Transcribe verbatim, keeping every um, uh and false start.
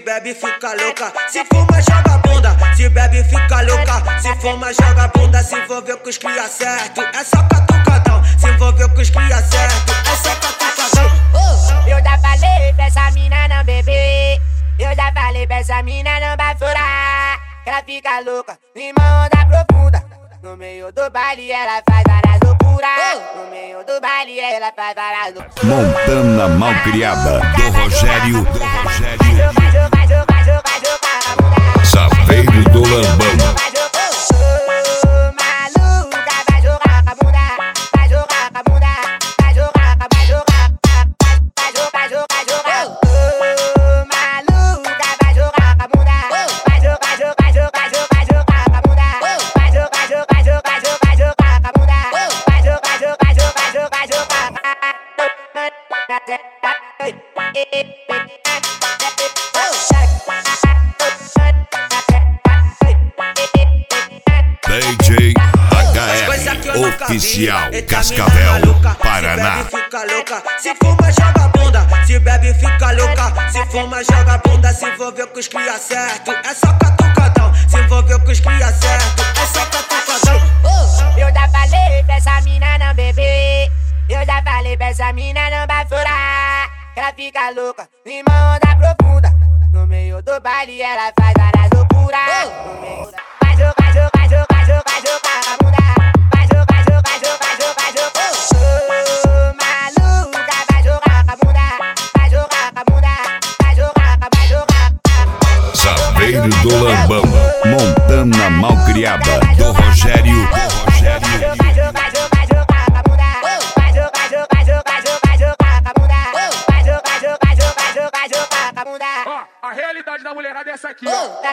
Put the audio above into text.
bebe fica louca, se fuma joga bunda. Se bebe fica louca, se fuma joga bunda. Se envolveu com os cria certo, é só catucadão. Se envolveu com os cria certo, é só catucadão. Eu já falei pra essa mina não beber, eu já falei pra essa mina não bafurar, que ela fica louca, limão da profunda. No meio do baile ela faz várias loucuras. No meio do baile ela faz várias loucuras. Montana Malcriada, do Rogério, do Rogério. Vai jogar, vai jogar, jogar, jogar a bunda. Saveiro do Lambão. Vai jogar, ô maluca, vai jogar com a bunda. Vai jogar com a bunda. Vai jogar, vai jogar. Vai jogar, jogar, jogar. Ô maluca, vai jogar com a bunda. Vai jogar, jogar, jogar, jogar, jogar com a bunda. Vai jogar, jogar, jogar, jogar, jogar com a bunda. Vai jogar, jogar, jogar, jogar, jogar. D J H R Oficial Cascavel, Paraná. Se bebe fica louca, se fuma joga bunda. Se bebe fica louca, se fuma joga bunda. Se envolveu com os cria certo, é só catucadão. Se envolveu com os cria certo, é só catucadão. Eu já falei pra essa mina não beber, eu já falei pra essa mina não bafurar, que ela fica louca, limão da profunda. No meio do baile ela faz várias loucuras. No meio da... Vai jogar, jogar, jogar, jogar, jogar a bunda. Vai jogar, jogar, jogar, jogar, jogar. Ô maluca, vai jogar com a bunda. Vai jogar com a bunda. Vai jogar, vai jogar. Saveiro do Lambão, Montana Malcriada, do Rogério, do Rogério. Vai jogar, jogar, jogar com a bunda. Vai jogar, jogar, jogar, jogar, jogar com a bunda. Vai jogar, jogar, jogar, jogar, jogar com a bunda. Ó, a realidade da mulherada é essa aqui, ó.